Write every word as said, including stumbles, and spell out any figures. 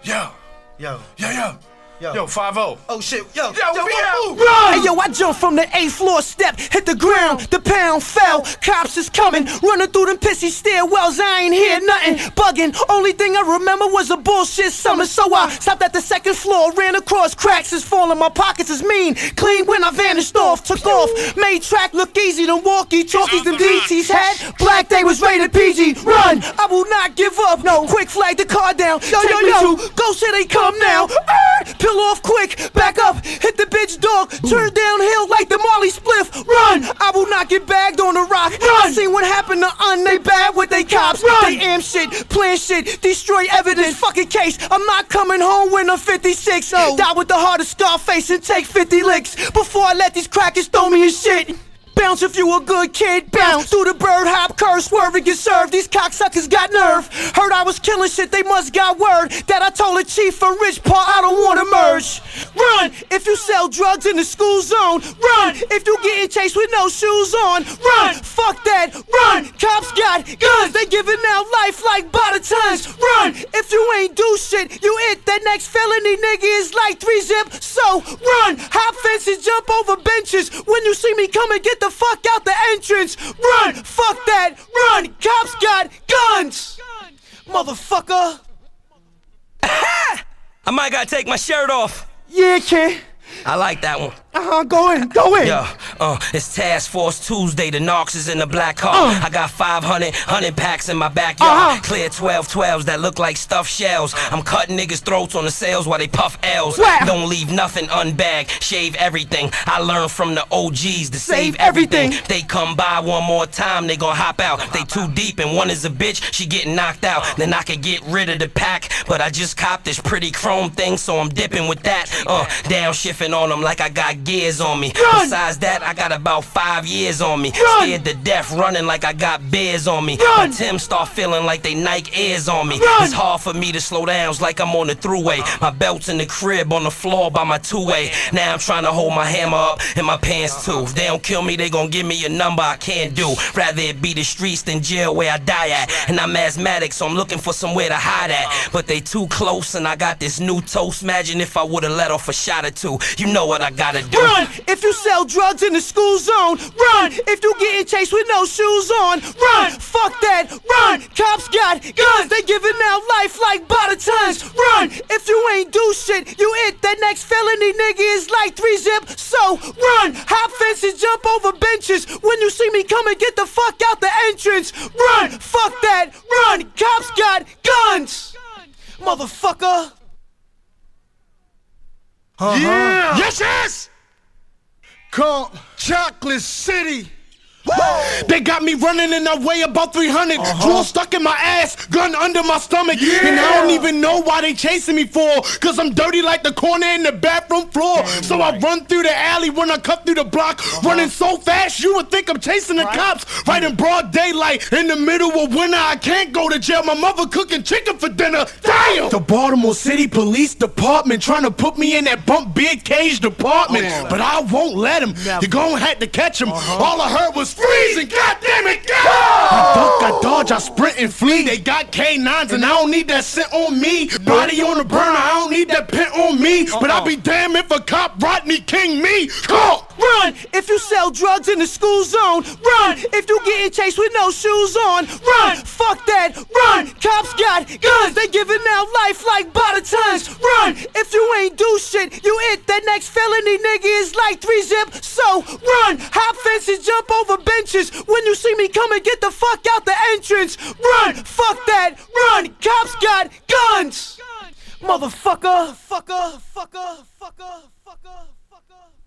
Yo. Yo. Yo, yo. Yo. Yo, five oh. Oh shit, yo, Yo, yo, we move, out. move. Hey yo, I jumped from the eighth floor step, hit the ground, the pound fell. Cops is coming, running through them pissy stairwells. I ain't hear nothing, bugging. Only thing I remember was a bullshit summer. So I stopped at the second floor, ran across cracks is falling. My pockets is mean, clean when I vanished off. Took off, made track look easy. Them walkie-talkies, them D Ts had. Black Day was rated P G. Run, I will not give up. No, quick flag the car down. Yo, yo, yo, go say they come now. Arr, Peel off quick. Back up, hit the bitch dog, turn downhill like the Marley spliff. Run, I will not get bagged on the rock. Run, I seen what happened to Un, they bad with they cops. Run, they am shit, plan shit, destroy evidence. Fucking case, I'm not coming home when I'm fifty-six. Oh. Die with the heart of Scarface and take fifty licks before I let these crackers throw me in shit. Bounce if you a good kid, bounce through the bird hop curve, swerve and get served. These cocksuckers got nerve. Heard I was killing shit, they must got word that I told the chief for rich part I don't wanna merge. Run if you sell drugs in the school zone. Run if you getting chased with no shoes on. Run, fuck that. Run, cops got guns, they giving out life like by the tons. Run if you ain't do shit, you hit that next felony nigga is like three zip. So run, hop fences, jump over benches. When you see me come and get the fuck out the entrance. Run, fuck that. Run, cops got guns, motherfucker. I might gotta take my shirt off. Yeah, kid. I like that one. Uh-huh, go in, go in. Yo, uh, it's Task Force Tuesday, the Knox is in the black car. Uh. I got five hundred, one hundred packs in my backyard. Uh-huh. Clear twelve twelves that look like stuffed shells. I'm cutting niggas' throats on the sales while they puff L's. Wow. Don't leave nothing unbagged, shave everything. I learned from the O Gs to save, Save everything. everything. They come by one more time, they gon' hop out. They too deep and one is a bitch, she getting knocked out. Then I can get rid of the pack, but I just copped this pretty chrome thing, so I'm dipping with that. Uh, downshifting on them like I got gears on me. Run. Besides that, I got about five years on me. Run. Scared to death, running like I got bears on me. Run. My Tim start feeling like they Nike Airs on me. Run. It's hard for me to slow down, it's like I'm on the thruway. My belt's in the crib on the floor by my two-way. Now I'm trying to hold my hammer up in my pants too. If they don't kill me, they gon' give me a number I can't do. Rather it be the streets than jail where I die at. And I'm asthmatic, so I'm looking for somewhere to hide at. But they too close and I got this new toast. Imagine if I would've let off a shot or two. You know what I gotta do. Run if you sell drugs in the school zone. Run if you getting chased with no shoes on. Run, fuck that. Run, cops got guns, they giving out life like by the tons. Run if you ain't do shit, you hit that next felony nigga is like three zip. So run, hop fences, jump over benches. When you see me come and get the fuck out the entrance. Run, fuck that. Run, cops got guns, motherfucker. Uh-huh. Yeah. Yes, yes. Come, Chocolate City. Woo! They got me running in that way about three hundred. Uh-huh. Draw stuck in my ass, gun under my stomach. Yeah. And I don't even know why they chasing me for. Cause I'm dirty like the corner in the bathroom floor. Damn so right. I run through the alley when I cut through the block. Uh-huh. Running so fast you would think I'm chasing the Right. cops. Right in broad daylight, in the middle of winter. I can't go to jail, my mother cooking chicken for dinner. Damn! The Baltimore City Police Department trying to put me in that bump big cage department. Oh. But I won't let him. Never. You're gonna have to catch him. Uh-huh. All I heard was freeze and God damn it, God! I duck, I dodge, I sprint and flee. They got K nines and I don't need that scent on me. Body on the burner, I don't need that pent on me. But I'll be damned if a cop Rodney King me. Go! Run if you sell drugs in the school zone. Run if you getting chased with no shoes on. Run, fuck that. Run, cops got guns, they giving out life like by the tons. Run if you ain't do shit, you hit that next felony nigga is like three zip. So run, hop fences, jump over benches. When you see me come and get the fuck out the entrance. Run, fuck that. Run, cops got guns, motherfucker. Fucker, fucker, fucker, fucker, fucker.